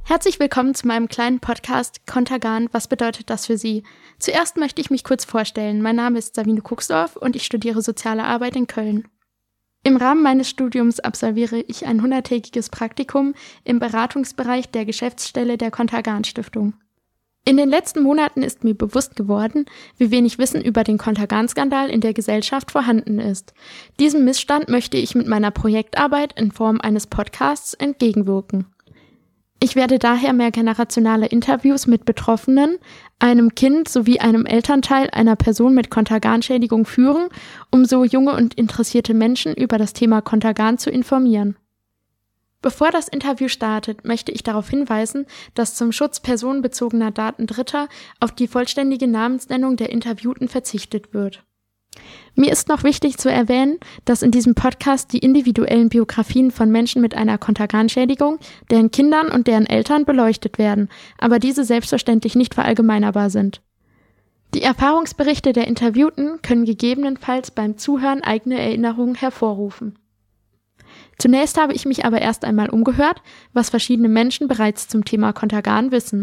Herzlich willkommen zu meinem kleinen Podcast Kontergan, was bedeutet das für Sie? Zuerst möchte ich mich kurz vorstellen. Mein Name ist Sabine Kuxdorf und ich studiere Soziale Arbeit in Köln. Im Rahmen meines Studiums absolviere ich ein 100-tägiges Praktikum im Beratungsbereich der Geschäftsstelle der Kontergan-Stiftung. In den letzten Monaten ist mir bewusst geworden, wie wenig Wissen über den Kontergan-Skandal in der Gesellschaft vorhanden ist. Diesem Missstand möchte ich mit meiner Projektarbeit in Form eines Podcasts entgegenwirken. Ich werde daher mehrgenerationale Interviews mit Betroffenen, einem Kind sowie einem Elternteil einer Person mit Kontergan-Schädigung führen, um so junge und interessierte Menschen über das Thema Kontergan zu informieren. Bevor das Interview startet, möchte ich darauf hinweisen, dass zum Schutz personenbezogener Daten Dritter auf die vollständige Namensnennung der Interviewten verzichtet wird. Mir ist noch wichtig zu erwähnen, dass in diesem Podcast die individuellen Biografien von Menschen mit einer Kontergan-Schädigung, deren Kindern und deren Eltern beleuchtet werden, aber diese selbstverständlich nicht verallgemeinerbar sind. Die Erfahrungsberichte der Interviewten können gegebenenfalls beim Zuhören eigene Erinnerungen hervorrufen. Zunächst habe ich mich aber erst einmal umgehört, was verschiedene Menschen bereits zum Thema Kontergan wissen.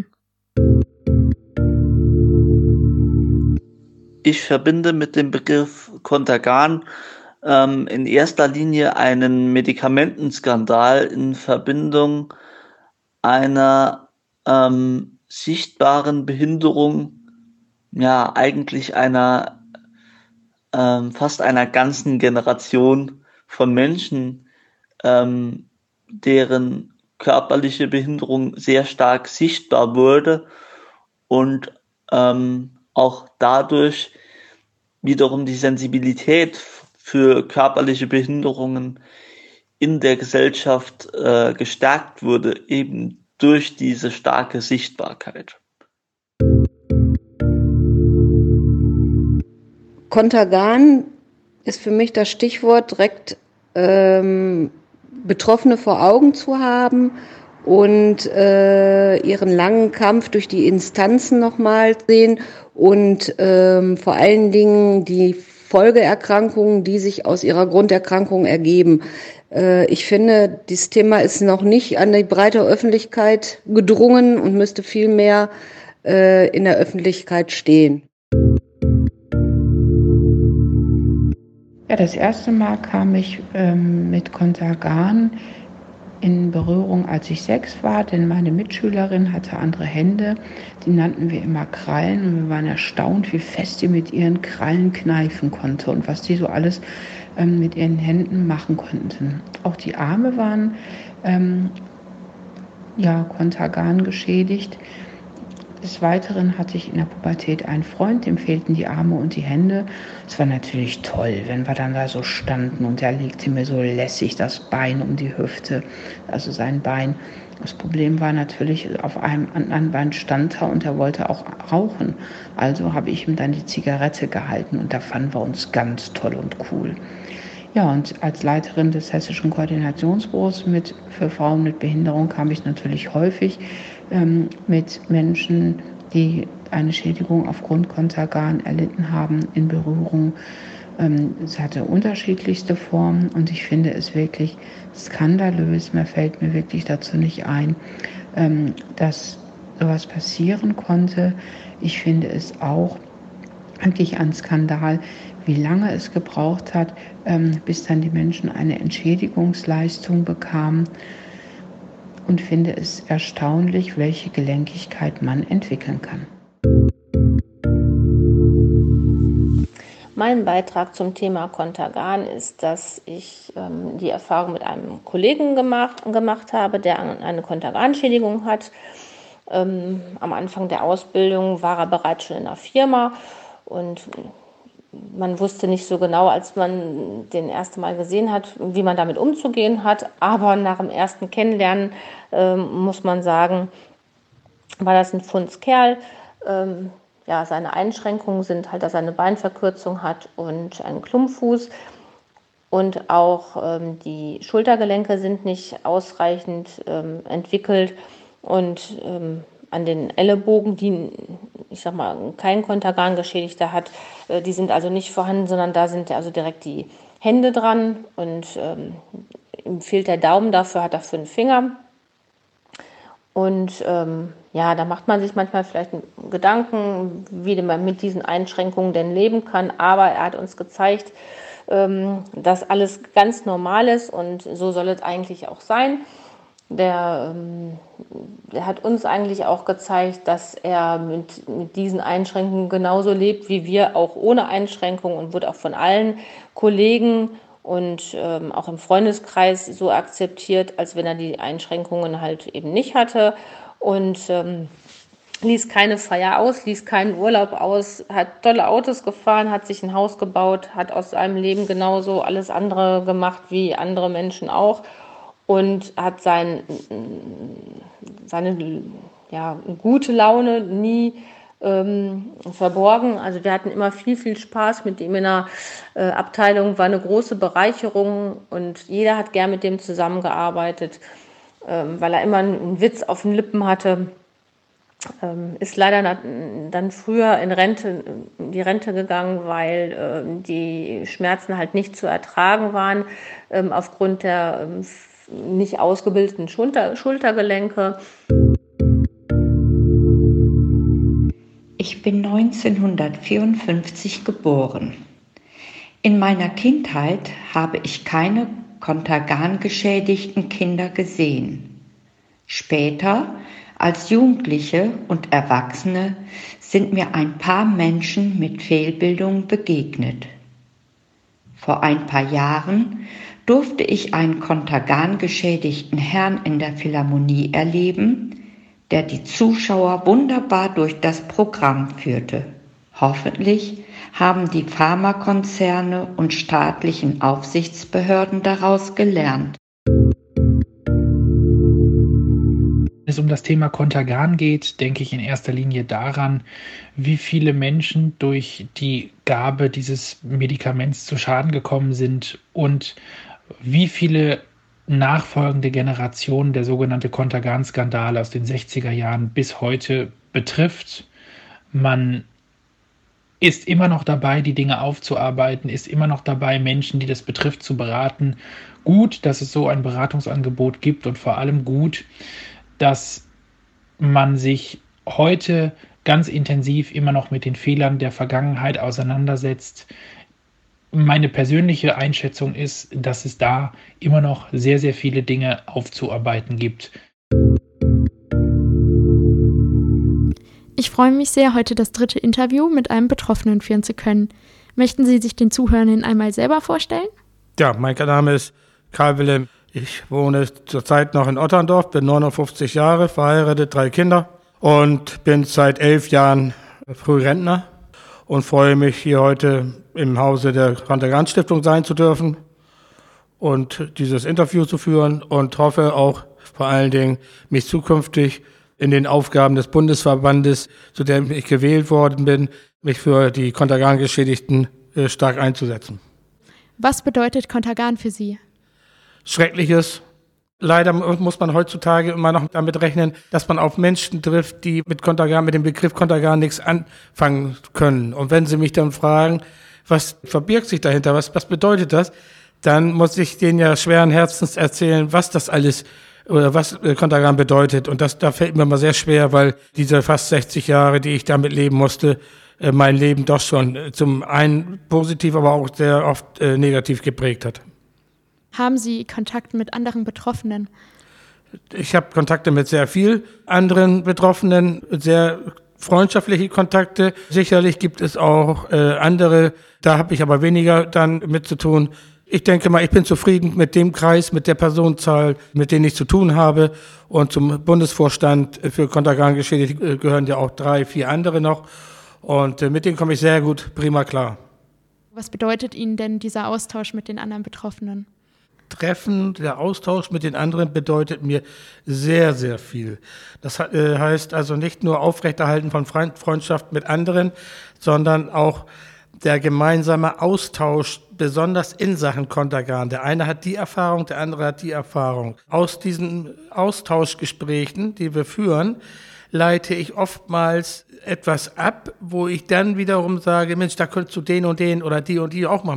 Ich verbinde mit dem Begriff Kontergan in erster Linie einen Medikamentenskandal in Verbindung einer sichtbaren Behinderung, ja eigentlich einer fast einer ganzen Generation von Menschen, deren körperliche Behinderung sehr stark sichtbar wurde und auch dadurch wiederum die Sensibilität für körperliche Behinderungen in der Gesellschaft gestärkt wurde, eben durch diese starke Sichtbarkeit. Kontergan ist für mich das Stichwort, direkt Betroffene vor Augen zu haben und ihren langen Kampf durch die Instanzen nochmal sehen und vor allen Dingen die Folgeerkrankungen, die sich aus ihrer Grunderkrankung ergeben. Ich finde, dieses Thema ist noch nicht an die breite Öffentlichkeit gedrungen und müsste viel mehr in der Öffentlichkeit stehen. Ja, das erste Mal kam ich mit Kontergan in Berührung, als ich 6 war, denn meine Mitschülerin hatte andere Hände, die nannten wir immer Krallen und wir waren erstaunt, wie fest sie mit ihren Krallen kneifen konnte und was die so alles mit ihren Händen machen konnten. Auch die Arme waren Kontergan geschädigt. Des Weiteren hatte ich in der Pubertät einen Freund, dem fehlten die Arme und die Hände. Es war natürlich toll, wenn wir dann da so standen und er legte mir so lässig das Bein um die Hüfte, also sein Bein. Das Problem war natürlich, auf einem anderen Bein stand er und er wollte auch rauchen. Also habe ich ihm dann die Zigarette gehalten und da fanden wir uns ganz toll und cool. Ja, und als Leiterin des Hessischen Koordinationsbüros für Frauen mit Behinderung kam ich natürlich häufig mit Menschen, die eine Schädigung aufgrund Kontergan erlitten haben, in Berührung. Es hatte unterschiedlichste Formen und ich finde es wirklich skandalös, mir fällt mir wirklich dazu nicht ein, dass sowas passieren konnte. Ich finde es auch wirklich ein Skandal, wie lange es gebraucht hat, bis dann die Menschen eine Entschädigungsleistung bekamen. Und finde es erstaunlich, welche Gelenkigkeit man entwickeln kann. Mein Beitrag zum Thema Kontergan ist, dass ich die Erfahrung mit einem Kollegen gemacht habe, der eine Kontergan-Schädigung hat. Am Anfang der Ausbildung war er bereits schon in einer Firma und man wusste nicht so genau, als man den erste Mal gesehen hat, wie man damit umzugehen hat. Aber nach dem ersten Kennenlernen muss man sagen, war das ein Fundskerl. Seine Einschränkungen sind halt, dass er eine Beinverkürzung hat und einen Klumpfuß. Und auch die Schultergelenke sind nicht ausreichend entwickelt. Und an den Ellenbogen, die, ich sag mal, kein Kontergan-Geschädigter hat, die sind also nicht vorhanden, sondern da sind also direkt die Hände dran und ihm fehlt der Daumen, dafür hat er 5 Finger. Und da macht man sich manchmal vielleicht Gedanken, wie man mit diesen Einschränkungen denn leben kann. Aber er hat uns gezeigt, dass alles ganz normal ist und so soll es eigentlich auch sein. Der hat uns eigentlich auch gezeigt, dass er mit diesen Einschränkungen genauso lebt wie wir, auch ohne Einschränkungen, und wird auch von allen Kollegen und auch im Freundeskreis so akzeptiert, als wenn er die Einschränkungen halt eben nicht hatte. Und ließ keine Feier aus, ließ keinen Urlaub aus, hat tolle Autos gefahren, hat sich ein Haus gebaut, hat aus seinem Leben genauso alles andere gemacht wie andere Menschen auch und hat seine gute Laune nie verborgen. Also wir hatten immer viel Spaß mit ihm in der Abteilung, war eine große Bereicherung und jeder hat gern mit dem zusammengearbeitet, weil er immer einen Witz auf den Lippen hatte. Ist leider dann früher in die Rente gegangen, weil die Schmerzen halt nicht zu ertragen waren aufgrund der nicht ausgebildeten Schultergelenke. Ich bin 1954 geboren. In meiner Kindheit habe ich keine Kontergan-geschädigten Kinder gesehen. Später, als Jugendliche und Erwachsene, sind mir ein paar Menschen mit Fehlbildung begegnet. Vor ein paar Jahren durfte ich einen Kontergan-geschädigten Herrn in der Philharmonie erleben, der die Zuschauer wunderbar durch das Programm führte. Hoffentlich haben die Pharmakonzerne und staatlichen Aufsichtsbehörden daraus gelernt. Wenn es um das Thema Kontergan geht, denke ich in erster Linie daran, wie viele Menschen durch die Gabe dieses Medikaments zu Schaden gekommen sind und wie viele nachfolgende Generationen der sogenannte Kontergan-Skandal aus den 60er Jahren bis heute betrifft. Man ist immer noch dabei, die Dinge aufzuarbeiten, ist immer noch dabei, Menschen, die das betrifft, zu beraten. Gut, dass es so ein Beratungsangebot gibt und vor allem gut, dass man sich heute ganz intensiv immer noch mit den Fehlern der Vergangenheit auseinandersetzt. Meine persönliche Einschätzung ist, dass es da immer noch sehr, sehr viele Dinge aufzuarbeiten gibt. Ich freue mich sehr, heute das 3. Interview mit einem Betroffenen führen zu können. Möchten Sie sich den Zuhörenden einmal selber vorstellen? Ja, mein Name ist Karl Wilhelm. Ich wohne zurzeit noch in Otterndorf, bin 59 Jahre, verheiratet, 3 Kinder und bin seit 11 Jahren Frührentner und freue mich, hier heute im Hause der Kontergan-Stiftung sein zu dürfen und dieses Interview zu führen und hoffe auch vor allen Dingen, mich zukünftig in den Aufgaben des Bundesverbandes, zu dem ich gewählt worden bin, mich für die Kontergan-Geschädigten stark einzusetzen. Was bedeutet Kontergan für Sie? Schreckliches. Leider muss man heutzutage immer noch damit rechnen, dass man auf Menschen trifft, die mit dem Begriff Kontergan nichts anfangen können. Und wenn sie mich dann fragen, was verbirgt sich dahinter, was bedeutet das, dann muss ich denen ja schweren Herzens erzählen, was das alles oder was Kontergan bedeutet. Und da fällt mir mal sehr schwer, weil diese fast 60 Jahre, die ich damit leben musste, mein Leben doch schon zum einen positiv, aber auch sehr oft negativ geprägt hat. Haben Sie Kontakt mit anderen Betroffenen? Ich habe Kontakte mit sehr vielen anderen Betroffenen, sehr freundschaftliche Kontakte. Sicherlich gibt es auch andere, da habe ich aber weniger dann mit zu tun. Ich denke mal, ich bin zufrieden mit dem Kreis, mit der Personenzahl, mit denen ich zu tun habe. Und zum Bundesvorstand für Kontergan-Geschädigte gehören ja auch 3, 4 andere noch. Und mit denen komme ich sehr gut, prima klar. Was bedeutet Ihnen denn dieser Austausch mit den anderen Betroffenen? Treffen, der Austausch mit den anderen bedeutet mir sehr, sehr viel. Das heißt also nicht nur Aufrechterhalten von Freundschaft mit anderen, sondern auch der gemeinsame Austausch, besonders in Sachen Kontergan. Der eine hat die Erfahrung, der andere hat die Erfahrung. Aus diesen Austauschgesprächen, die wir führen, leite ich oftmals etwas ab, wo ich dann wiederum sage, Mensch, da könntest du den und den oder die und die auch mal mit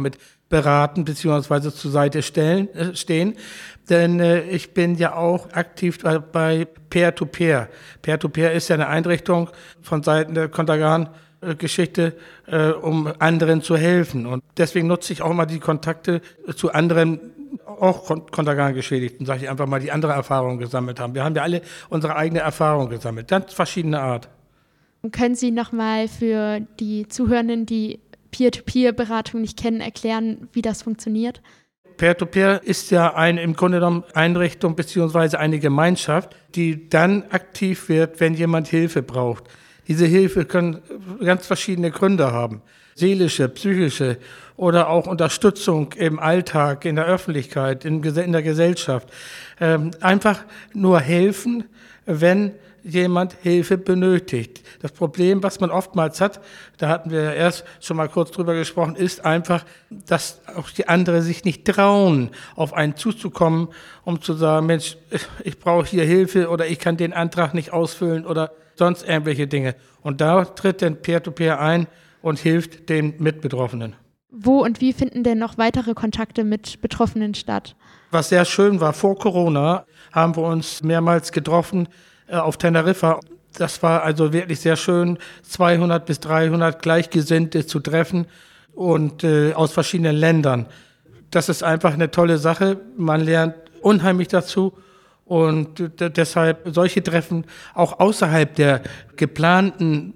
beraten bzw. zur Seite stehen. Denn ich bin ja auch aktiv bei Peer-to-Peer. Peer-to-Peer ist ja eine Einrichtung von Seiten der Kontergan-Geschichte, um anderen zu helfen. Und deswegen nutze ich auch immer die Kontakte zu anderen, auch Kontergan-Geschädigten, sage ich einfach mal, die andere Erfahrungen gesammelt haben. Wir haben ja alle unsere eigene Erfahrung gesammelt, ganz verschiedene Art. Können Sie nochmal für die Zuhörenden, die Peer-to-Peer-Beratung nicht kennen, erklären, wie das funktioniert? Peer-to-Peer ist ja im Grunde genommen Einrichtung bzw. eine Gemeinschaft, die dann aktiv wird, wenn jemand Hilfe braucht. Diese Hilfe können ganz verschiedene Gründe haben. Seelische, psychische oder auch Unterstützung im Alltag, in der Öffentlichkeit, in der Gesellschaft. Einfach nur helfen, wenn jemand Hilfe benötigt. Das Problem, was man oftmals hat, da hatten wir ja erst schon mal kurz drüber gesprochen, ist einfach, dass auch die anderen sich nicht trauen, auf einen zuzukommen, um zu sagen, Mensch, ich brauche hier Hilfe oder ich kann den Antrag nicht ausfüllen oder sonst irgendwelche Dinge. Und da tritt dann Peer-to-Peer ein und hilft den Mitbetroffenen. Wo und wie finden denn noch weitere Kontakte mit Betroffenen statt? Was sehr schön war, vor Corona haben wir uns mehrmals getroffen auf Teneriffa. Das war also wirklich sehr schön, 200 bis 300 Gleichgesinnte zu treffen und aus verschiedenen Ländern. Das ist einfach eine tolle Sache. Man lernt unheimlich dazu und deshalb solche Treffen auch außerhalb der geplanten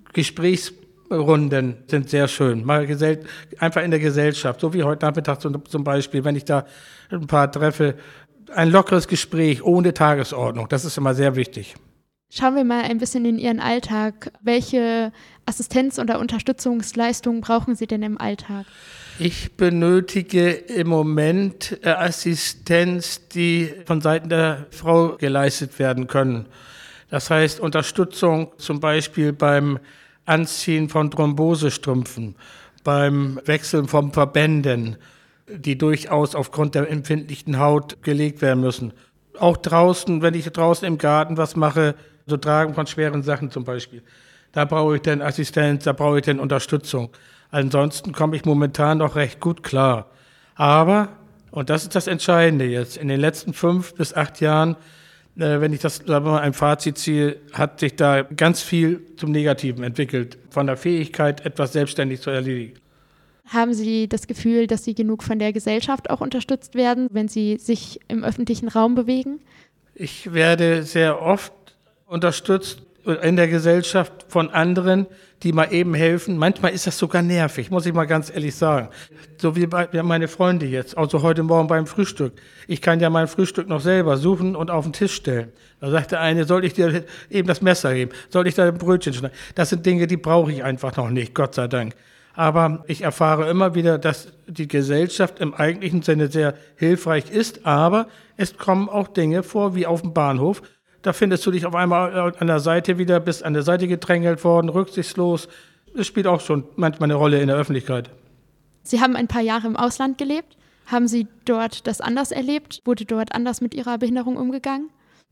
Gesprächsrunden sind sehr schön. Mal einfach in der Gesellschaft, so wie heute Nachmittag zum Beispiel, wenn ich da ein paar treffe. Ein lockeres Gespräch ohne Tagesordnung, das ist immer sehr wichtig. Schauen wir mal ein bisschen in Ihren Alltag. Welche Assistenz- oder Unterstützungsleistungen brauchen Sie denn im Alltag? Ich benötige im Moment Assistenz, die von Seiten der Frau geleistet werden können. Das heißt Unterstützung zum Beispiel beim Anziehen von Thrombosestrümpfen, beim Wechseln von Verbänden, die durchaus aufgrund der empfindlichen Haut gelegt werden müssen. Auch draußen, wenn ich draußen im Garten was mache, so Tragen von schweren Sachen zum Beispiel, da brauche ich dann Assistenz, da brauche ich dann Unterstützung. Ansonsten komme ich momentan noch recht gut klar. Aber, und das ist das Entscheidende jetzt, in den letzten 5 bis 8 Jahren, wenn ich das, sagen wir mal, ein Fazit ziehe, hat sich da ganz viel zum Negativen entwickelt, von der Fähigkeit, etwas selbstständig zu erledigen. Haben Sie das Gefühl, dass Sie genug von der Gesellschaft auch unterstützt werden, wenn Sie sich im öffentlichen Raum bewegen? Ich werde sehr oft unterstützt in der Gesellschaft von anderen, die mal eben helfen. Manchmal ist das sogar nervig, muss ich mal ganz ehrlich sagen. So wie meine Freunde jetzt, also heute Morgen beim Frühstück. Ich kann ja mein Frühstück noch selber suchen und auf den Tisch stellen. Da sagt der eine, soll ich dir eben das Messer geben? Soll ich da ein Brötchen schneiden? Das sind Dinge, die brauche ich einfach noch nicht, Gott sei Dank. Aber ich erfahre immer wieder, dass die Gesellschaft im eigentlichen Sinne sehr hilfreich ist, aber es kommen auch Dinge vor, wie auf dem Bahnhof. Da findest du dich auf einmal an der Seite wieder, bist an der Seite gedrängelt worden, rücksichtslos. Das spielt auch schon manchmal eine Rolle in der Öffentlichkeit. Sie haben ein paar Jahre im Ausland gelebt. Haben Sie dort das anders erlebt? Wurde dort anders mit Ihrer Behinderung umgegangen?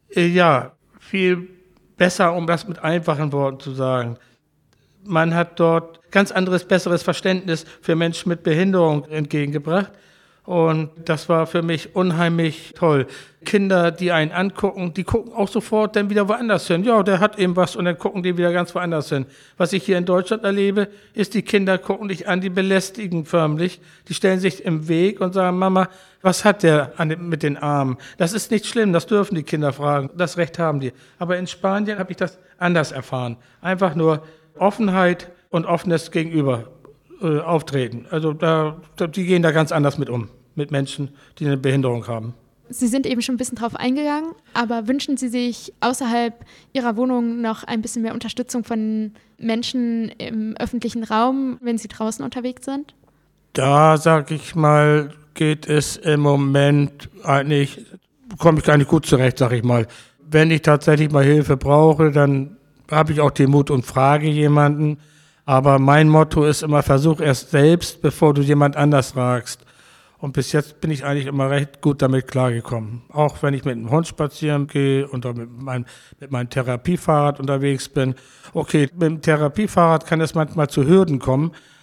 Ja, viel besser, um das mit einfachen Worten zu sagen. Man hat dort ganz anderes, besseres Verständnis für Menschen mit Behinderung entgegengebracht. Und das war für mich unheimlich toll. Kinder, die einen angucken, die gucken auch sofort dann wieder woanders hin. Ja, der hat eben was und dann gucken die wieder ganz woanders hin. Was ich hier in Deutschland erlebe, ist, die Kinder gucken dich an, die belästigen förmlich. Die stellen sich im Weg und sagen, Mama, was hat der mit den Armen? Das ist nicht schlimm, das dürfen die Kinder fragen. Das Recht haben die. Aber in Spanien habe ich das anders erfahren. Einfach nur Offenheit und offenes Gegenüber auftreten. Also die gehen da ganz anders mit um, mit Menschen, die eine Behinderung haben. Sie sind eben schon ein bisschen drauf eingegangen, aber wünschen Sie sich außerhalb Ihrer Wohnung noch ein bisschen mehr Unterstützung von Menschen im öffentlichen Raum, wenn Sie draußen unterwegs sind? Da, sag ich mal, geht es im Moment eigentlich, komme ich gar nicht gut zurecht, sag ich mal. Wenn ich tatsächlich mal Hilfe brauche, dann habe ich auch den Mut und frage jemanden. Aber mein Motto ist immer, versuch erst selbst, bevor du jemand anders fragst. Und bis jetzt bin ich eigentlich immer recht gut damit klargekommen. Auch wenn ich mit dem Hund spazieren gehe und mit meinem Therapiefahrrad unterwegs bin. Okay, mit dem Therapiefahrrad kann es manchmal zu Hürden kommen,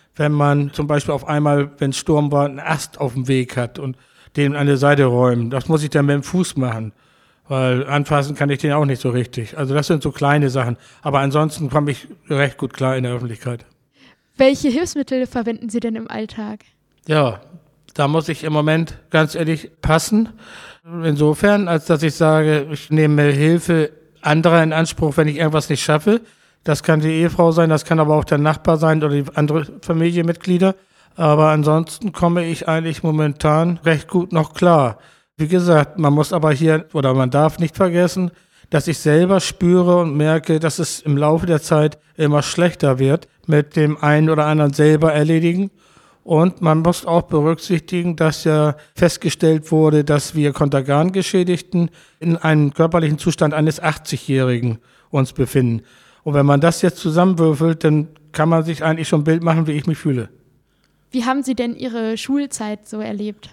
wenn man zum Beispiel auf einmal, wenn Sturm war, einen Ast auf dem Weg hat und den an der Seite räumen. Das muss ich dann mit dem Fuß machen, weil anfassen kann ich den auch nicht so richtig. Also das sind so kleine Sachen. Aber ansonsten komme ich recht gut klar in der Öffentlichkeit. Welche Hilfsmittel verwenden Sie denn im Alltag? Ja, da muss ich im Moment ganz ehrlich passen. Insofern, als dass ich sage, ich nehme Hilfe anderer in Anspruch, wenn ich irgendwas nicht schaffe. Das kann die Ehefrau sein, das kann aber auch der Nachbar sein oder die andere Familienmitglieder. Aber ansonsten komme ich eigentlich momentan recht gut noch klar. Wie gesagt, man muss aber hier, oder man darf nicht vergessen, dass ich selber spüre und merke, dass es im Laufe der Zeit immer schlechter wird mit dem einen oder anderen selber erledigen. Und man muss auch berücksichtigen, dass ja festgestellt wurde, dass wir Kontergan-Geschädigten in einem körperlichen Zustand eines 80-Jährigen uns befinden. Und wenn man das jetzt zusammenwürfelt, dann kann man sich eigentlich schon ein Bild machen, wie ich mich fühle. Wie haben Sie denn Ihre Schulzeit so erlebt?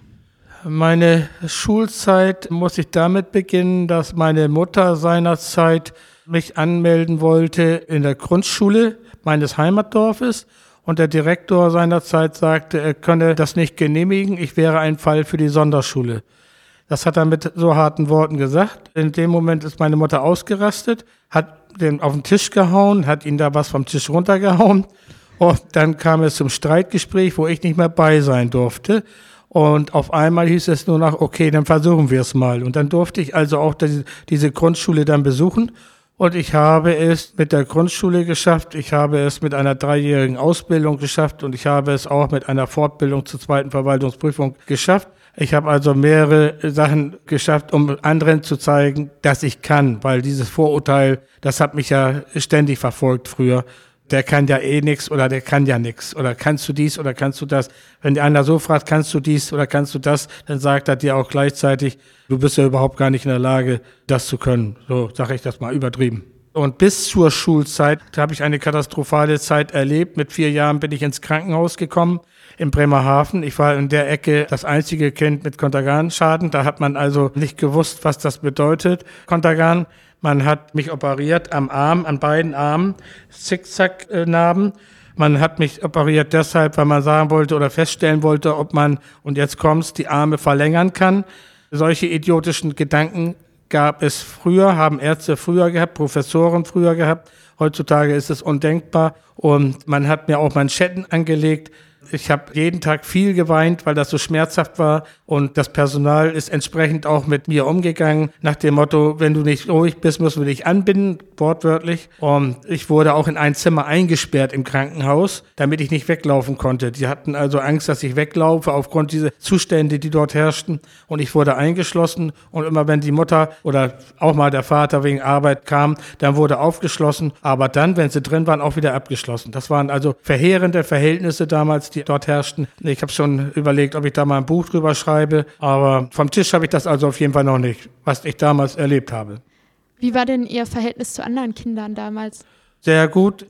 Meine Schulzeit muss ich damit beginnen, dass meine Mutter seinerzeit mich anmelden wollte in der Grundschule meines Heimatdorfes. Und der Direktor seinerzeit sagte, er könne das nicht genehmigen, ich wäre ein Fall für die Sonderschule. Das hat er mit so harten Worten gesagt. In dem Moment ist meine Mutter ausgerastet, hat den auf den Tisch gehauen, hat ihn da was vom Tisch runtergehauen. Und dann kam es zum Streitgespräch, wo ich nicht mehr bei sein durfte. Und auf einmal hieß es nur noch, okay, dann versuchen wir es mal. Und dann durfte ich also auch diese Grundschule dann besuchen. Und ich habe es mit der Grundschule geschafft, ich habe es mit einer 3-jährigen Ausbildung geschafft und ich habe es auch mit einer Fortbildung zur 2. Verwaltungsprüfung geschafft. Ich habe also mehrere Sachen geschafft, um anderen zu zeigen, dass ich kann, weil dieses Vorurteil, das hat mich ja ständig verfolgt früher. Der kann ja eh nix oder der kann ja nix oder kannst du dies oder kannst du das. Wenn der einer so fragt, kannst du dies oder kannst du das, dann sagt er dir auch gleichzeitig, du bist ja überhaupt gar nicht in der Lage, das zu können. So sage ich das mal übertrieben. Und bis zur Schulzeit habe ich eine katastrophale Zeit erlebt. Mit 4 Jahren bin ich ins Krankenhaus gekommen in Bremerhaven. Ich war in der Ecke das einzige Kind mit Kontergan-Schaden. Da hat man also nicht gewusst, was das bedeutet, Kontergan. Man hat mich operiert am Arm, an beiden Armen, Zickzack-Narben. Man hat mich operiert deshalb, weil man sagen wollte oder feststellen wollte, ob man, und jetzt kommt's, die Arme verlängern kann. Solche idiotischen Gedanken gab es früher, haben Ärzte früher gehabt, Professoren früher gehabt. Heutzutage ist es undenkbar. Und man hat mir auch Manschetten angelegt. Ich habe jeden Tag viel geweint, weil das so schmerzhaft war. Und das Personal ist entsprechend auch mit mir umgegangen, nach dem Motto, wenn du nicht ruhig bist, müssen wir dich anbinden, wortwörtlich. Und ich wurde auch in ein Zimmer eingesperrt im Krankenhaus, damit ich nicht weglaufen konnte. Die hatten also Angst, dass ich weglaufe aufgrund dieser Zustände, die dort herrschten. Und ich wurde eingeschlossen. Und immer wenn die Mutter oder auch mal der Vater wegen Arbeit kam, dann wurde aufgeschlossen. Aber dann, wenn sie drin waren, auch wieder abgeschlossen. Das waren also verheerende Verhältnisse damals, die dort herrschten. Ich habe schon überlegt, ob ich da mal ein Buch drüber schreibe, aber vom Tisch habe ich das also auf jeden Fall noch nicht, was ich damals erlebt habe. Wie war denn Ihr Verhältnis zu anderen Kindern damals? Sehr gut.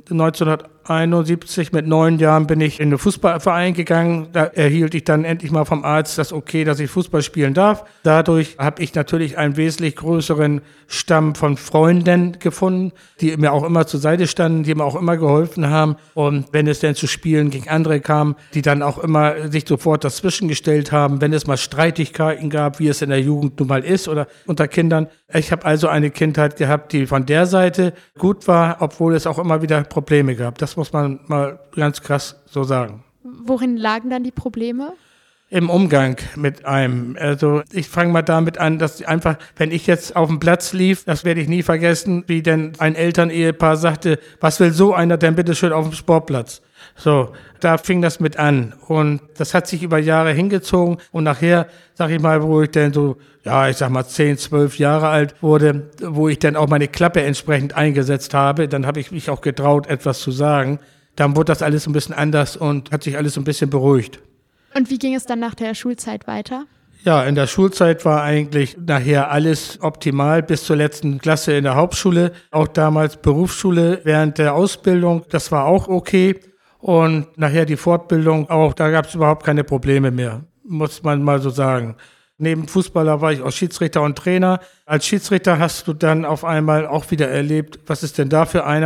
1971 mit 9 Jahren bin ich in den Fußballverein gegangen. Da erhielt ich dann endlich mal vom Arzt das Okay, dass ich Fußball spielen darf. Dadurch habe ich natürlich einen wesentlich größeren Stamm von Freunden gefunden, die mir auch immer zur Seite standen, die mir auch immer geholfen haben. Und wenn es denn zu Spielen gegen andere kam, die dann auch immer sich sofort dazwischen gestellt haben, wenn es mal Streitigkeiten gab, wie es in der Jugend nun mal ist oder unter Kindern. Ich habe also eine Kindheit gehabt, die von der Seite gut war, obwohl es auch immer wieder Probleme gab. Das muss man mal ganz krass so sagen. Worin lagen dann die Probleme? Im Umgang mit einem. Also ich fange mal damit an, dass einfach, wenn ich jetzt auf dem Platz lief, das werde ich nie vergessen, wie denn ein Elternehepaar sagte, was will so einer denn bitte schön auf dem Sportplatz? So, da fing das mit an und das hat sich über Jahre hingezogen und nachher, sag ich mal, wo ich dann so, ja, ich sag mal 10, 12 Jahre alt wurde, wo ich dann auch meine Klappe entsprechend eingesetzt habe, dann habe ich mich auch getraut, etwas zu sagen. Dann wurde das alles ein bisschen anders und hat sich alles ein bisschen beruhigt. Und wie ging es dann nach der Schulzeit weiter? Ja, in der Schulzeit war eigentlich nachher alles optimal bis zur letzten Klasse in der Hauptschule, auch damals Berufsschule während der Ausbildung, das war auch okay. Und nachher die Fortbildung auch, da gab es überhaupt keine Probleme mehr, muss man mal so sagen. Neben Fußballer war ich auch Schiedsrichter und Trainer. Als Schiedsrichter hast du dann auf einmal auch wieder erlebt, was ist denn da für einer?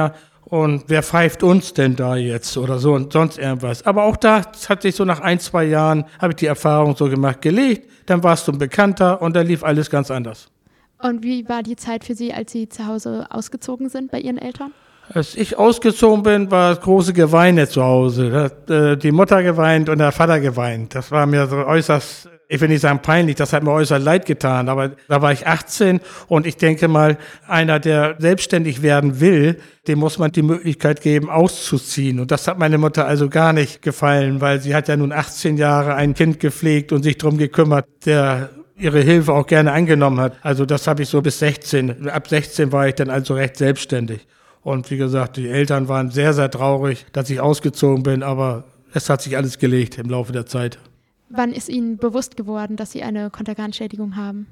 Und wer pfeift uns denn da jetzt oder so und sonst irgendwas. Aber auch da hat sich so nach 1-2 Jahren, habe ich die Erfahrung so gemacht, gelegt. Dann warst du ein Bekannter und dann lief alles ganz anders. Und wie war die Zeit für Sie, als Sie zu Hause ausgezogen sind bei Ihren Eltern? Als ich ausgezogen bin, war das große Geweine zu Hause. Da hat die Mutter geweint und der Vater geweint. Das war mir so äußerst, ich will nicht sagen peinlich, das hat mir äußerst leid getan. Aber da war ich 18 und ich denke mal, einer, der selbstständig werden will, dem muss man die Möglichkeit geben, auszuziehen. Und das hat meine Mutter also gar nicht gefallen, weil sie hat ja nun 18 Jahre ein Kind gepflegt und sich drum gekümmert, der ihre Hilfe auch gerne angenommen hat. Also das habe ich so bis 16. Ab 16 war ich dann also recht selbstständig. Und wie gesagt, die Eltern waren sehr, sehr traurig, dass ich ausgezogen bin, aber es hat sich alles gelegt im Laufe der Zeit. Wann ist Ihnen bewusst geworden, dass Sie eine Kontergan-Schädigung haben?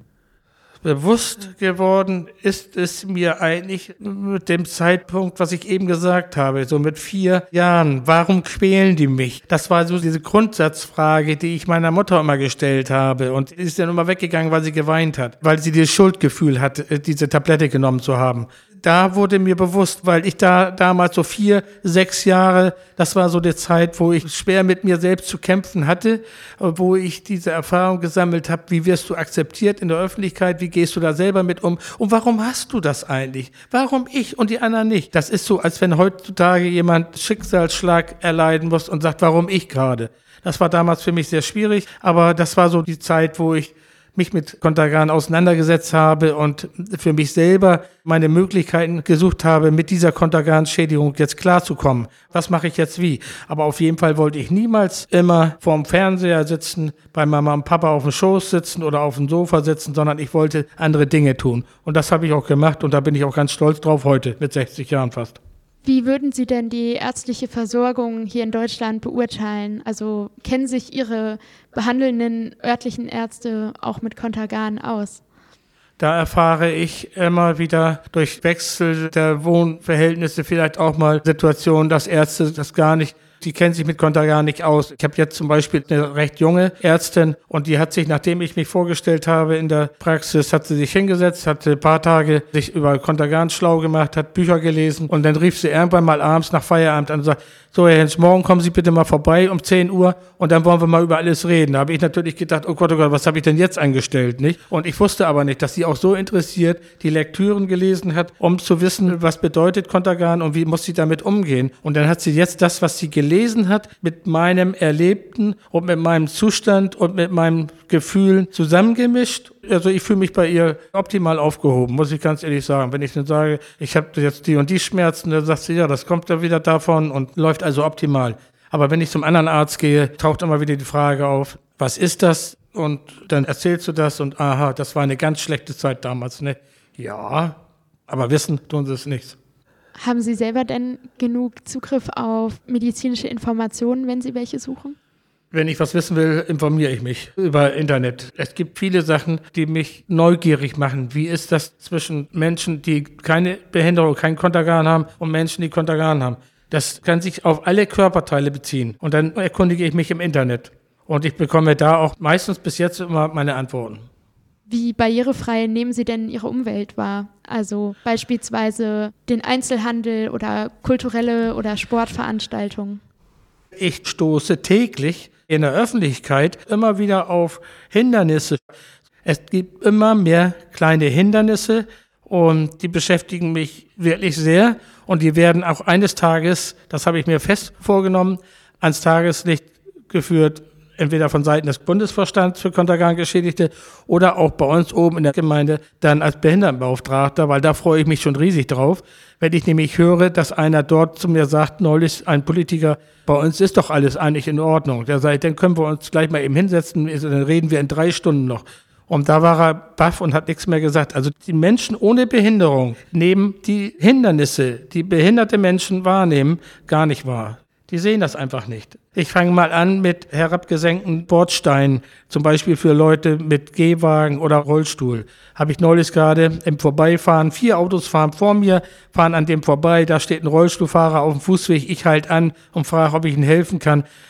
Bewusst geworden ist es mir eigentlich mit dem Zeitpunkt, was ich eben gesagt habe, so mit 4 Jahren. Warum quälen die mich? Das war so diese Grundsatzfrage, die ich meiner Mutter immer gestellt habe. Und ist dann immer weggegangen, weil sie geweint hat, weil sie dieses Schuldgefühl hat, diese Tablette genommen zu haben. Da wurde mir bewusst, weil ich da damals so 4, 6 Jahre, das war so die Zeit, wo ich schwer mit mir selbst zu kämpfen hatte, wo ich diese Erfahrung gesammelt habe, wie wirst du akzeptiert in der Öffentlichkeit, wie gehst du da selber mit um und warum hast du das eigentlich? Warum ich und die anderen nicht? Das ist so, als wenn heutzutage jemand Schicksalsschlag erleiden muss und sagt, warum ich gerade? Das war damals für mich sehr schwierig, aber das war so die Zeit, wo ich mich mit Kontergan auseinandergesetzt habe und für mich selber meine Möglichkeiten gesucht habe, mit dieser Kontergan-Schädigung jetzt klarzukommen. Was mache ich jetzt wie? Aber auf jeden Fall wollte ich niemals immer vorm Fernseher sitzen, bei Mama und Papa auf dem Schoß sitzen oder auf dem Sofa sitzen, sondern ich wollte andere Dinge tun. Und das habe ich auch gemacht und da bin ich auch ganz stolz drauf heute, mit 60 Jahren fast. Wie würden Sie denn die ärztliche Versorgung hier in Deutschland beurteilen? Also kennen sich Ihre behandelnden örtlichen Ärzte auch mit Kontergan aus? Da erfahre ich immer wieder durch Wechsel der Wohnverhältnisse vielleicht auch mal Situationen, dass Ärzte das gar nicht, die kennen sich mit Kontergan nicht aus. Ich habe jetzt zum Beispiel eine recht junge Ärztin und die hat sich, nachdem ich mich vorgestellt habe in der Praxis, hat sie sich hingesetzt, hat ein paar Tage sich über Kontergan schlau gemacht, hat Bücher gelesen und dann rief sie irgendwann mal abends nach Feierabend an und sagt, so Herr Hensch, morgen kommen Sie bitte mal vorbei um 10 Uhr und dann wollen wir mal über alles reden. Da habe ich natürlich gedacht, oh Gott, was habe ich denn jetzt angestellt, nicht? Und ich wusste aber nicht, dass sie auch so interessiert die Lektüren gelesen hat, um zu wissen, was bedeutet Kontergan und wie muss sie damit umgehen. Und dann hat sie jetzt das, was sie gelesen hat, mit meinem Erlebten und mit meinem Zustand und mit meinen Gefühlen zusammengemischt. Also ich fühle mich bei ihr optimal aufgehoben, muss ich ganz ehrlich sagen. Wenn ich dann sage, ich habe jetzt die und die Schmerzen, dann sagt sie, ja, das kommt ja wieder davon und läuft also optimal. Aber wenn ich zum anderen Arzt gehe, taucht immer wieder die Frage auf, was ist das? Und dann erzählst du das und aha, das war eine ganz schlechte Zeit damals, ne? Ja, aber wissen tun sie es nicht. Haben Sie selber denn genug Zugriff auf medizinische Informationen, wenn Sie welche suchen? Wenn ich was wissen will, informiere ich mich über Internet. Es gibt viele Sachen, die mich neugierig machen. Wie ist das zwischen Menschen, die keine Behinderung, kein Kontergan haben und Menschen, die Kontergan haben? Das kann sich auf alle Körperteile beziehen. Und dann erkundige ich mich im Internet. Und ich bekomme da auch meistens bis jetzt immer meine Antworten. Wie barrierefrei nehmen Sie denn Ihre Umwelt wahr? Also beispielsweise den Einzelhandel oder kulturelle oder Sportveranstaltungen. Ich stoße täglich in der Öffentlichkeit immer wieder auf Hindernisse. Es gibt immer mehr kleine Hindernisse und die beschäftigen mich wirklich sehr. Und die werden auch eines Tages, das habe ich mir fest vorgenommen, ans Tageslicht geführt, entweder von Seiten des Bundesvorstands für Kontergan-Geschädigte oder auch bei uns oben in der Gemeinde dann als Behindertenbeauftragter, weil da freue ich mich schon riesig drauf. Wenn ich nämlich höre, dass einer dort zu mir sagt, neulich ein Politiker, bei uns ist doch alles eigentlich in Ordnung. Der sagt, dann können wir uns gleich mal eben hinsetzen, dann reden wir in 3 Stunden noch. Und da war er baff und hat nichts mehr gesagt. Also die Menschen ohne Behinderung nehmen die Hindernisse, die behinderte Menschen wahrnehmen, gar nicht wahr. Die sehen das einfach nicht. Ich fange mal an mit herabgesenkten Bordsteinen, zum Beispiel für Leute mit Gehwagen oder Rollstuhl. Habe ich neulich gerade im Vorbeifahren, 4 Autos fahren vor mir, fahren an dem vorbei, da steht ein Rollstuhlfahrer auf dem Fußweg, ich halte an und frage, ob ich ihm helfen kann.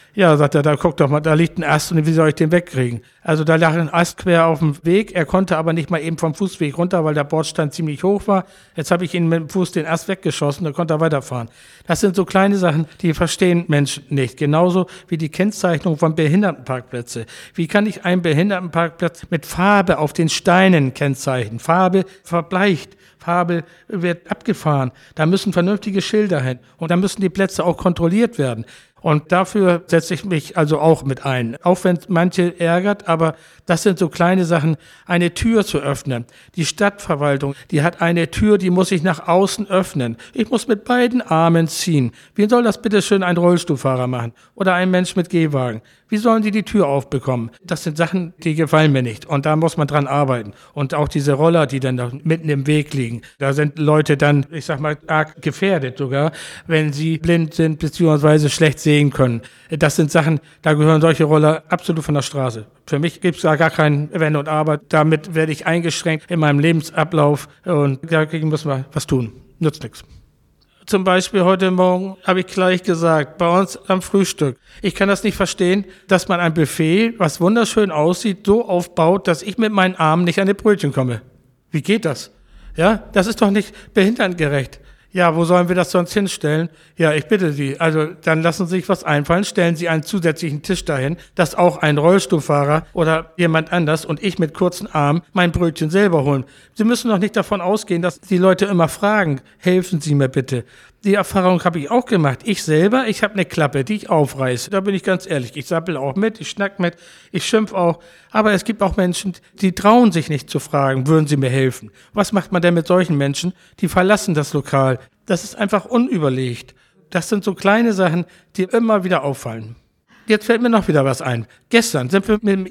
Ja, sagt er, da guck doch mal, da liegt ein Ast und wie soll ich den wegkriegen? Also da lag ein Ast quer auf dem Weg, er konnte aber nicht mal eben vom Fußweg runter, weil der Bordstein ziemlich hoch war. Jetzt habe ich ihn mit dem Fuß den Ast weggeschossen, da konnte er weiterfahren. Das sind so kleine Sachen, die verstehen Menschen nicht. Genauso wie die Kennzeichnung von Behindertenparkplätzen. Wie kann ich einen Behindertenparkplatz mit Farbe auf den Steinen kennzeichnen? Farbe verbleicht. Farbe wird abgefahren. Da müssen vernünftige Schilder hin. Und da müssen die Plätze auch kontrolliert werden. Und dafür setze ich mich also auch mit ein. Auch wenn es manche ärgert, aber das sind so kleine Sachen, eine Tür zu öffnen. Die Stadtverwaltung, die hat eine Tür, die muss ich nach außen öffnen. Ich muss mit beiden Armen ziehen. Wie soll das bitte schön ein Rollstuhlfahrer machen? Oder ein Mensch mit Gehwagen? Wie sollen die Tür aufbekommen? Das sind Sachen, die gefallen mir nicht. Und da muss man dran arbeiten. Und auch diese Roller, die dann da mitten im Weg liegen. Da sind Leute dann, ich sag mal, arg gefährdet sogar, wenn sie blind sind bzw. schlecht sehen können. Das sind Sachen, da gehören solche Roller absolut von der Straße. Für mich gibt es da gar kein Wenn und Aber. Damit werde ich eingeschränkt in meinem Lebensablauf. Und dagegen müssen wir was tun. Nützt nichts. Zum Beispiel heute Morgen habe ich gleich gesagt, bei uns am Frühstück. Ich kann das nicht verstehen, dass man ein Buffet, was wunderschön aussieht, so aufbaut, dass ich mit meinen Armen nicht an die Brötchen komme. Wie geht das? Ja, das ist doch nicht behindertengerecht. Ja, wo sollen wir das sonst hinstellen? Ja, ich bitte Sie, also dann lassen Sie sich was einfallen, stellen Sie einen zusätzlichen Tisch dahin, dass auch ein Rollstuhlfahrer oder jemand anders und ich mit kurzen Armen mein Brötchen selber holen. Sie müssen doch nicht davon ausgehen, dass die Leute immer fragen, helfen Sie mir bitte. Die Erfahrung habe ich auch gemacht. Ich selber, ich habe eine Klappe, die ich aufreiße. Da bin ich ganz ehrlich. Ich sappel auch mit, ich schnack mit, ich schimpf auch. Aber es gibt auch Menschen, die trauen sich nicht zu fragen, würden Sie mir helfen? Was macht man denn mit solchen Menschen? Die verlassen das Lokal. Das ist einfach unüberlegt. Das sind so kleine Sachen, die immer wieder auffallen. Jetzt fällt mir noch wieder was ein. Gestern sind wir mit dem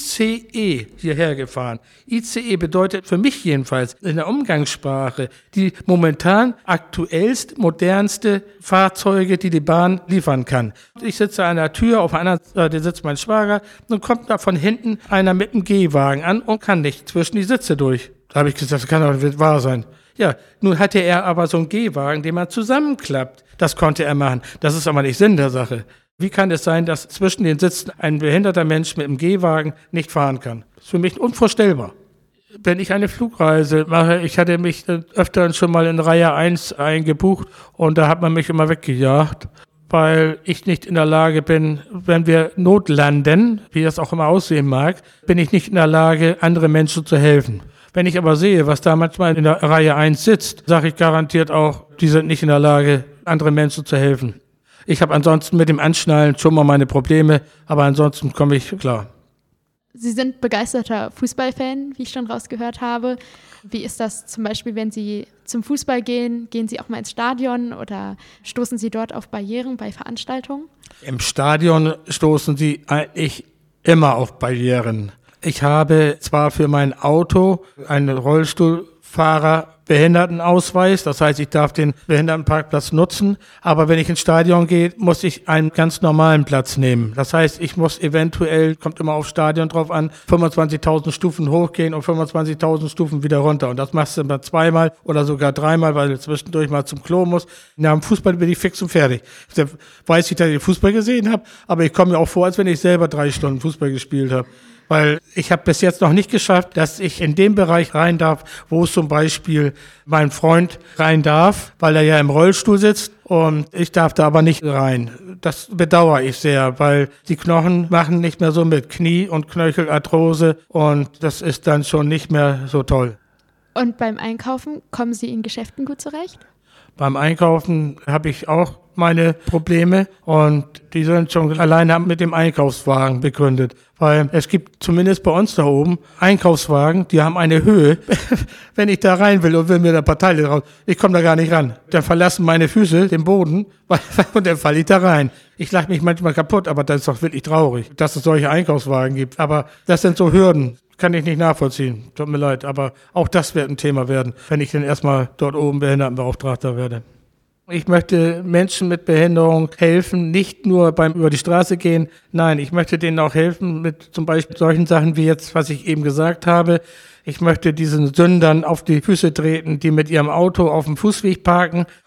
ICE hierher gefahren. ICE bedeutet für mich jedenfalls in der Umgangssprache die momentan aktuellst, modernste Fahrzeuge, die die Bahn liefern kann. Ich sitze an der Tür, auf der anderen Seite sitzt mein Schwager und kommt da von hinten einer mit dem Gehwagen an und kann nicht zwischen die Sitze durch. Da habe ich gesagt, das kann doch nicht wahr sein. Ja, nun hatte er aber so einen Gehwagen, den man zusammenklappt. Das konnte er machen. Das ist aber nicht Sinn der Sache. Wie kann es sein, dass zwischen den Sitzen ein behinderter Mensch mit dem Gehwagen nicht fahren kann? Das ist für mich unvorstellbar. Wenn ich eine Flugreise mache, ich hatte mich öfter schon mal in Reihe 1 eingebucht und da hat man mich immer weggejagt, weil ich nicht in der Lage bin, wenn wir notlanden, wie das auch immer aussehen mag, bin ich nicht in der Lage, anderen Menschen zu helfen. Wenn ich aber sehe, was da manchmal in der Reihe 1 sitzt, sage ich garantiert auch, die sind nicht in der Lage, anderen Menschen zu helfen. Ich habe ansonsten mit dem Anschnallen schon mal meine Probleme, aber ansonsten komme ich klar. Sie sind begeisterter Fußballfan, wie ich schon rausgehört habe. Wie ist das zum Beispiel, wenn Sie zum Fußball gehen? Gehen Sie auch mal ins Stadion oder stoßen Sie dort auf Barrieren bei Veranstaltungen? Im Stadion stoßen Sie eigentlich immer auf Barrieren. Ich habe zwar für mein Auto einen Rollstuhlfahrer Behindertenausweis, das heißt, ich darf den Behindertenparkplatz nutzen, aber wenn ich ins Stadion gehe, muss ich einen ganz normalen Platz nehmen. Das heißt, ich muss eventuell, kommt immer aufs Stadion drauf an, 25.000 Stufen hochgehen und 25.000 Stufen wieder runter. Und das machst du immer zweimal oder sogar dreimal, weil du zwischendurch mal zum Klo musst. Nach dem Fußball bin ich fix und fertig. Da weiß ich, dass ich Fußball gesehen habe, aber ich komme mir auch vor, als wenn ich selber 3 Stunden Fußball gespielt habe. Weil ich habe bis jetzt noch nicht geschafft, dass ich in den Bereich rein darf, wo zum Beispiel mein Freund rein darf, weil er ja im Rollstuhl sitzt und ich darf da aber nicht rein. Das bedauere ich sehr, weil die Knochen machen nicht mehr so mit Knie- und Knöchelarthrose und das ist dann schon nicht mehr so toll. Und beim Einkaufen, kommen Sie in Geschäften gut zurecht? Beim Einkaufen habe ich auch meine Probleme und die sind schon alleine mit dem Einkaufswagen begründet. Weil es gibt zumindest bei uns da oben Einkaufswagen, die haben eine Höhe. Wenn ich da rein will und will mir da Partei raus, ich komme da gar nicht ran. Dann verlassen meine Füße den Boden und dann falle ich da rein. Ich lache mich manchmal kaputt, aber das ist doch wirklich traurig, dass es solche Einkaufswagen gibt. Aber das sind so Hürden. Kann ich nicht nachvollziehen. Tut mir leid, aber auch das wird ein Thema werden, wenn ich dann erstmal dort oben Behindertenbeauftragter werde. Ich möchte Menschen mit Behinderung helfen, nicht nur beim über die Straße gehen. Nein, ich möchte denen auch helfen mit zum Beispiel solchen Sachen wie jetzt, was ich eben gesagt habe. Ich möchte diesen Sündern auf die Füße treten, die mit ihrem Auto auf dem Fußweg parken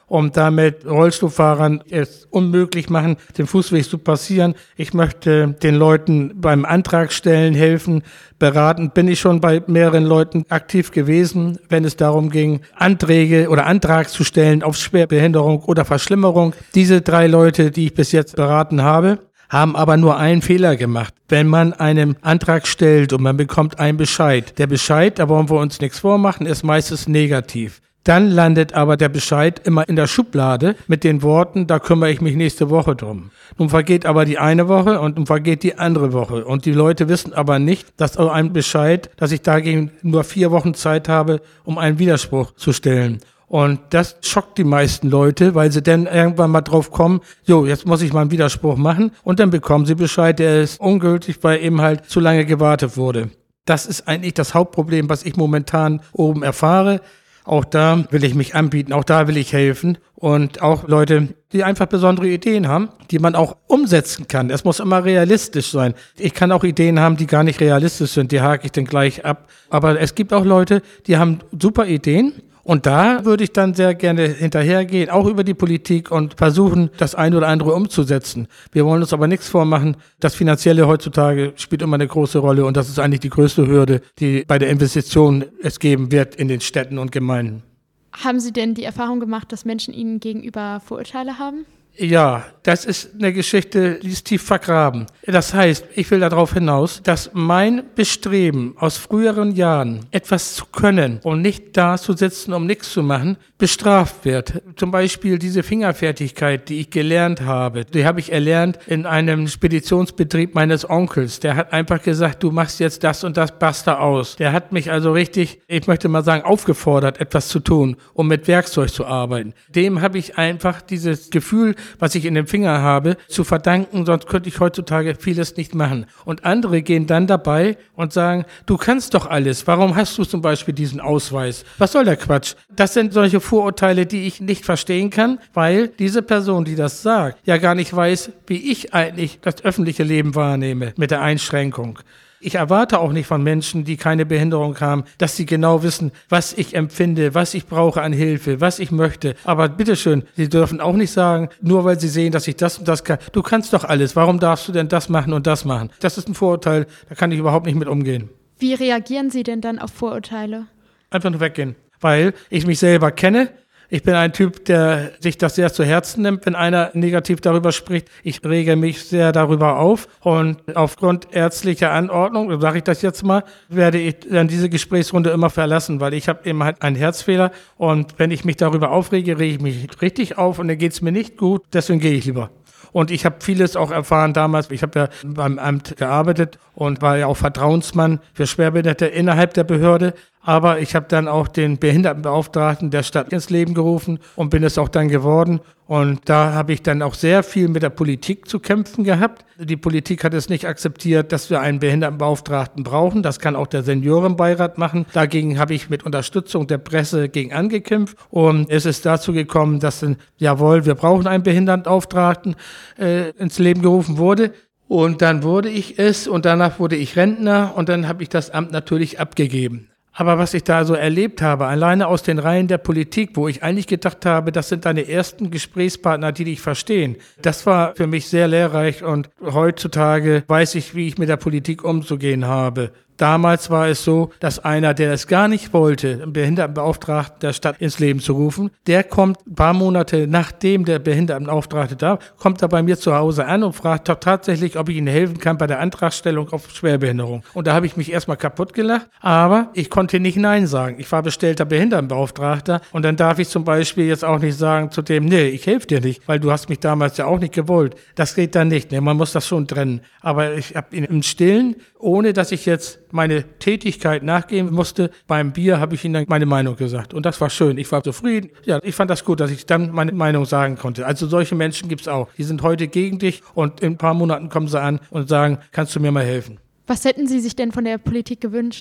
und damit Rollstuhlfahrern es unmöglich machen, den Fußweg zu passieren. Ich möchte den Leuten beim Antragstellen helfen, beraten. Bin ich schon bei mehreren Leuten aktiv gewesen, wenn es darum ging, Anträge oder Antrag zu stellen auf Schwerbehinderung oder Verschlimmerung. Diese 3 Leute, die ich bis jetzt beraten habe, haben aber nur einen Fehler gemacht. Wenn man einen Antrag stellt und man bekommt einen Bescheid, der Bescheid, da wollen wir uns nichts vormachen, ist meistens negativ. Dann landet aber der Bescheid immer in der Schublade mit den Worten, da kümmere ich mich nächste Woche drum. Nun vergeht aber die eine Woche und nun vergeht die andere Woche. Und die Leute wissen aber nicht, dass ein Bescheid, dass ich dagegen nur 4 Wochen Zeit habe, um einen Widerspruch zu stellen. Und das schockt die meisten Leute, weil sie dann irgendwann mal drauf kommen, jo, jetzt muss ich mal einen Widerspruch machen. Und dann bekommen sie Bescheid, der ist ungültig, weil eben halt zu lange gewartet wurde. Das ist eigentlich das Hauptproblem, was ich momentan oben erfahre. Auch da will ich mich anbieten, auch da will ich helfen. Und auch Leute, die einfach besondere Ideen haben, die man auch umsetzen kann. Es muss immer realistisch sein. Ich kann auch Ideen haben, die gar nicht realistisch sind, die hake ich dann gleich ab. Aber es gibt auch Leute, die haben super Ideen. Und da würde ich dann sehr gerne hinterhergehen, auch über die Politik und versuchen, das eine oder andere umzusetzen. Wir wollen uns aber nichts vormachen. Das Finanzielle heutzutage spielt immer eine große Rolle und das ist eigentlich die größte Hürde, die bei der Investition es geben wird in den Städten und Gemeinden. Haben Sie denn die Erfahrung gemacht, dass Menschen Ihnen gegenüber Vorurteile haben? Ja, das ist eine Geschichte, die ist tief vergraben. Das heißt, ich will darauf hinaus, dass mein Bestreben aus früheren Jahren, etwas zu können und nicht da zu sitzen, um nichts zu machen, bestraft wird. Zum Beispiel diese Fingerfertigkeit, die ich gelernt habe, die habe ich erlernt in einem Speditionsbetrieb meines Onkels. Der hat einfach gesagt, du machst jetzt das und das, basta aus. Der hat mich also richtig, ich möchte mal sagen, aufgefordert, etwas zu tun, um mit Werkzeug zu arbeiten. Dem habe ich einfach dieses Gefühl, was ich in dem Finger habe, zu verdanken, sonst könnte ich heutzutage vieles nicht machen. Und andere gehen dann dabei und sagen, du kannst doch alles, warum hast du zum Beispiel diesen Ausweis? Was soll der Quatsch? Das sind solche Vorurteile, die ich nicht verstehen kann, weil diese Person, die das sagt, ja gar nicht weiß, wie ich eigentlich das öffentliche Leben wahrnehme mit der Einschränkung. Ich erwarte auch nicht von Menschen, die keine Behinderung haben, dass sie genau wissen, was ich empfinde, was ich brauche an Hilfe, was ich möchte. Aber bitteschön, sie dürfen auch nicht sagen, nur weil sie sehen, dass ich das und das kann. Du kannst doch alles, warum darfst du denn das machen und das machen? Das ist ein Vorurteil, da kann ich überhaupt nicht mit umgehen. Wie reagieren Sie denn dann auf Vorurteile? Einfach nur weggehen, weil ich mich selber kenne. Ich bin ein Typ, der sich das sehr zu Herzen nimmt, wenn einer negativ darüber spricht. Ich rege mich sehr darüber auf und aufgrund ärztlicher Anordnung, sage ich das jetzt mal, werde ich dann diese Gesprächsrunde immer verlassen, weil ich habe eben halt einen Herzfehler und wenn ich mich darüber aufrege, rege ich mich richtig auf und dann geht es mir nicht gut, deswegen gehe ich lieber. Und ich habe vieles auch erfahren damals. Ich habe ja beim Amt gearbeitet und war ja auch Vertrauensmann für Schwerbehinderte innerhalb der Behörde. Aber ich habe dann auch den Behindertenbeauftragten der Stadt ins Leben gerufen und bin es auch dann geworden. Und da habe ich dann auch sehr viel mit der Politik zu kämpfen gehabt. Die Politik hat es nicht akzeptiert, dass wir einen Behindertenbeauftragten brauchen. Das kann auch der Seniorenbeirat machen. Dagegen habe ich mit Unterstützung der Presse gegen angekämpft. Und es ist dazu gekommen, dass dann, jawohl, wir brauchen einen Behindertenbeauftragten, ins Leben gerufen wurde. Und dann wurde ich es und danach wurde ich Rentner und dann habe ich das Amt natürlich abgegeben. Aber was ich da so erlebt habe, alleine aus den Reihen der Politik, wo ich eigentlich gedacht habe, das sind deine ersten Gesprächspartner, die dich verstehen, das war für mich sehr lehrreich und heutzutage weiß ich, wie ich mit der Politik umzugehen habe. Damals war es so, dass einer, der es gar nicht wollte, einen Behindertenbeauftragten der Stadt ins Leben zu rufen, der kommt ein paar Monate nachdem der Behindertenbeauftragte da, kommt er bei mir zu Hause an und fragt tatsächlich, ob ich Ihnen helfen kann bei der Antragstellung auf Schwerbehinderung. Und da habe ich mich erstmal kaputt gelacht, aber ich konnte nicht Nein sagen. Ich war bestellter Behindertenbeauftragter und dann darf ich zum Beispiel jetzt auch nicht sagen zu dem, nee, ich helfe dir nicht, weil du hast mich damals ja auch nicht gewollt. Das geht dann nicht, ne? Man muss das schon trennen. Aber ich habe ihn im Stillen, ohne dass ich jetzt meine Tätigkeit nachgehen musste, beim Bier habe ich ihnen dann meine Meinung gesagt. Und das war schön. Ich war zufrieden. Ja, ich fand das gut, dass ich dann meine Meinung sagen konnte. Also solche Menschen gibt's auch. Die sind heute gegen dich und in ein paar Monaten kommen sie an und sagen, kannst du mir mal helfen? Was hätten Sie sich denn von der Politik gewünscht?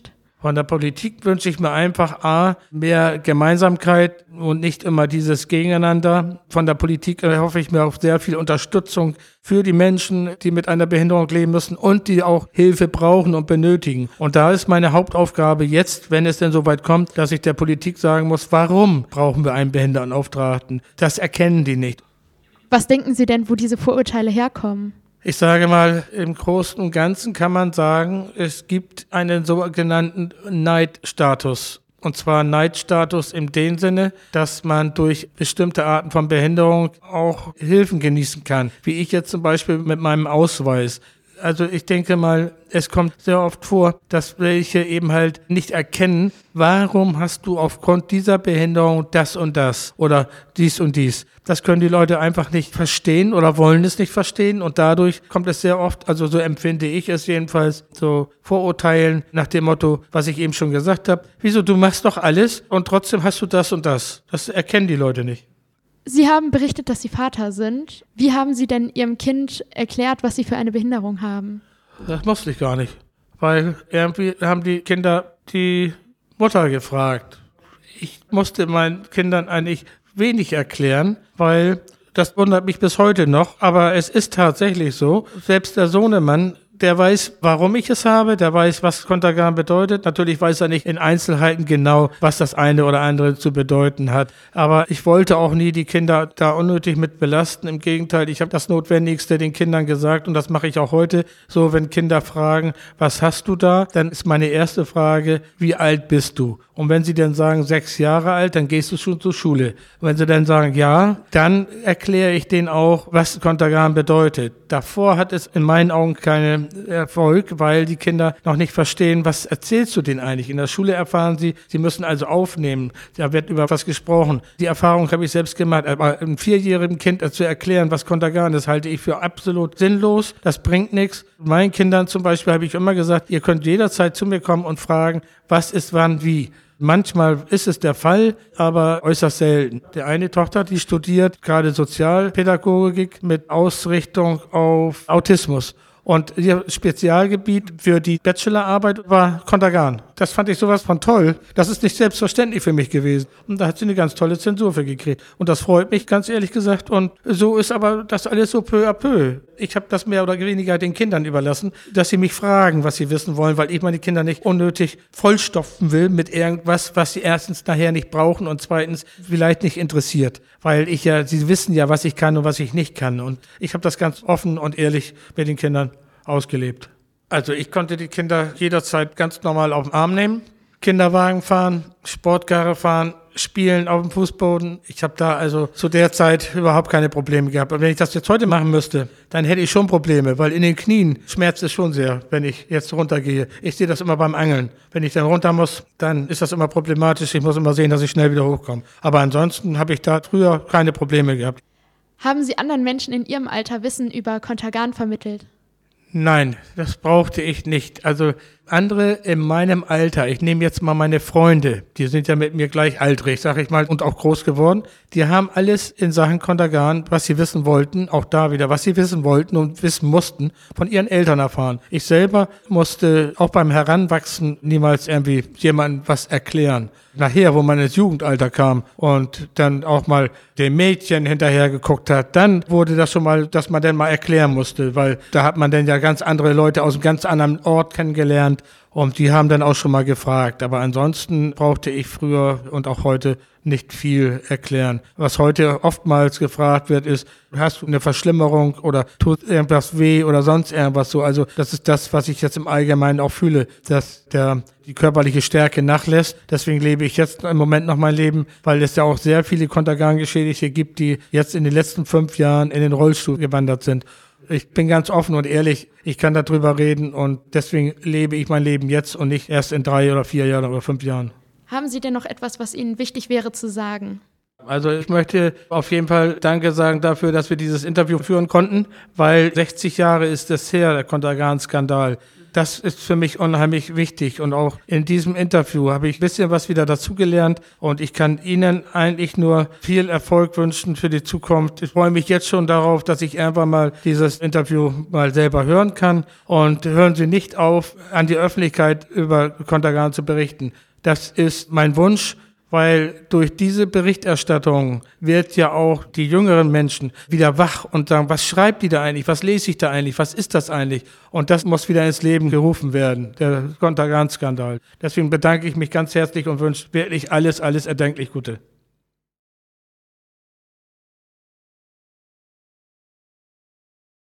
Von der Politik wünsche ich mir einfach mehr Gemeinsamkeit und nicht immer dieses Gegeneinander. Von der Politik hoffe ich mir auf sehr viel Unterstützung für die Menschen, die mit einer Behinderung leben müssen und die auch Hilfe brauchen und benötigen. Und da ist meine Hauptaufgabe jetzt, wenn es denn so weit kommt, dass ich der Politik sagen muss, warum brauchen wir einen Behindertenauftragten? Das erkennen die nicht. Was denken Sie denn, wo diese Vorurteile herkommen? Ich sage mal, im Großen und Ganzen kann man sagen, es gibt einen sogenannten Neidstatus. Und zwar Neidstatus in dem Sinne, dass man durch bestimmte Arten von Behinderung auch Hilfen genießen kann. Wie ich jetzt zum Beispiel mit meinem Ausweis. Also ich denke mal, es kommt sehr oft vor, dass welche eben halt nicht erkennen, warum hast du aufgrund dieser Behinderung das und das oder dies und dies. Das können die Leute einfach nicht verstehen oder wollen es nicht verstehen und dadurch kommt es sehr oft, also so empfinde ich es jedenfalls, so Vorurteilen nach dem Motto, was ich eben schon gesagt habe, wieso, du machst doch alles und trotzdem hast du das und das. Das erkennen die Leute nicht. Sie haben berichtet, dass Sie Vater sind. Wie haben Sie denn Ihrem Kind erklärt, was Sie für eine Behinderung haben? Das musste ich gar nicht, weil irgendwie haben die Kinder die Mutter gefragt. Ich musste meinen Kindern eigentlich wenig erklären, weil das wundert mich bis heute noch, aber es ist tatsächlich so, selbst der Sohnemann, der weiß, warum ich es habe, der weiß, was Kontergan bedeutet. Natürlich weiß er nicht in Einzelheiten genau, was das eine oder andere zu bedeuten hat. Aber ich wollte auch nie die Kinder da unnötig mit belasten. Im Gegenteil, ich habe das Notwendigste den Kindern gesagt und das mache ich auch heute. So, wenn Kinder fragen, was hast du da, dann ist meine erste Frage, wie alt bist du? Und wenn sie dann sagen, 6 Jahre alt, dann gehst du schon zur Schule. Und wenn sie dann sagen, ja, dann erkläre ich denen auch, was Kontergan bedeutet. Davor hat es in meinen Augen keinen Erfolg, weil die Kinder noch nicht verstehen, was erzählst du denen eigentlich. In der Schule erfahren sie müssen also aufnehmen. Da wird über was gesprochen. Die Erfahrung habe ich selbst gemacht. Aber einem 4-jährigen Kind zu erklären, was Kontergan ist, halte ich für absolut sinnlos. Das bringt nichts. Meinen Kindern zum Beispiel habe ich immer gesagt, ihr könnt jederzeit zu mir kommen und fragen, was ist wann wie. Manchmal ist es der Fall, aber äußerst selten. Die eine Tochter, die studiert gerade Sozialpädagogik mit Ausrichtung auf Autismus. Und ihr Spezialgebiet für die Bachelorarbeit war Kontergan. Das fand ich sowas von toll. Das ist nicht selbstverständlich für mich gewesen. Und da hat sie eine ganz tolle Zensur für gekriegt. Und das freut mich, ganz ehrlich gesagt. Und so ist aber das alles so peu à peu. Ich habe das mehr oder weniger den Kindern überlassen, dass sie mich fragen, was sie wissen wollen, weil ich meine Kinder nicht unnötig vollstopfen will mit irgendwas, was sie erstens nachher nicht brauchen und zweitens vielleicht nicht interessiert. Weil sie wissen ja, was ich kann und was ich nicht kann. Und ich habe das ganz offen und ehrlich mit den Kindern ausgelebt. Also ich konnte die Kinder jederzeit ganz normal auf den Arm nehmen, Kinderwagen fahren, Sportkarre fahren, spielen auf dem Fußboden. Ich habe da also zu der Zeit überhaupt keine Probleme gehabt. Und wenn ich das jetzt heute machen müsste, dann hätte ich schon Probleme, weil in den Knien schmerzt es schon sehr, wenn ich jetzt runtergehe. Ich sehe das immer beim Angeln. Wenn ich dann runter muss, dann ist das immer problematisch. Ich muss immer sehen, dass ich schnell wieder hochkomme. Aber ansonsten habe ich da früher keine Probleme gehabt. Haben Sie anderen Menschen in Ihrem Alter Wissen über Kontergan vermittelt? Nein, das brauchte ich nicht. Also andere in meinem Alter, ich nehme jetzt mal meine Freunde, die sind ja mit mir gleichaltrig, sag ich mal, und auch groß geworden, die haben alles in Sachen Kontergan, was sie wissen wollten, auch da wieder, was sie wissen wollten und wissen mussten, von ihren Eltern erfahren. Ich selber musste auch beim Heranwachsen niemals irgendwie jemandem was erklären. Nachher, wo man ins Jugendalter kam und dann auch mal dem Mädchen hinterher geguckt hat, dann wurde das schon mal, dass man dann mal erklären musste, weil da hat man dann ja ganz andere Leute aus einem ganz anderen Ort kennengelernt und die haben dann auch schon mal gefragt. Aber ansonsten brauchte ich früher und auch heute nicht viel erklären. Was heute oftmals gefragt wird, ist, hast du eine Verschlimmerung oder tut irgendwas weh oder sonst irgendwas so. Also das ist das, was ich jetzt im Allgemeinen auch fühle, dass die körperliche Stärke nachlässt. Deswegen lebe ich jetzt im Moment noch mein Leben, weil es ja auch sehr viele Kontergan-Geschädigte gibt, die jetzt in den letzten 5 Jahren in den Rollstuhl gewandert sind. Ich bin ganz offen und ehrlich, ich kann darüber reden und deswegen lebe ich mein Leben jetzt und nicht erst in 3 oder 4 Jahren oder 5 Jahren. Haben Sie denn noch etwas, was Ihnen wichtig wäre zu sagen? Also ich möchte auf jeden Fall Danke sagen dafür, dass wir dieses Interview führen konnten, weil 60 Jahre ist es her, der Contergan-Skandal. Das ist für mich unheimlich wichtig und auch in diesem Interview habe ich ein bisschen was wieder dazugelernt und ich kann Ihnen eigentlich nur viel Erfolg wünschen für die Zukunft. Ich freue mich jetzt schon darauf, dass ich irgendwann mal dieses Interview mal selber hören kann und hören Sie nicht auf, an die Öffentlichkeit über Contergan zu berichten. Das ist mein Wunsch. Weil durch diese Berichterstattung wird ja auch die jüngeren Menschen wieder wach und sagen, was schreibt die da eigentlich, was lese ich da eigentlich, was ist das eigentlich? Und das muss wieder ins Leben gerufen werden, der Contergan-Skandal. Deswegen bedanke ich mich ganz herzlich und wünsche wirklich alles erdenklich Gute.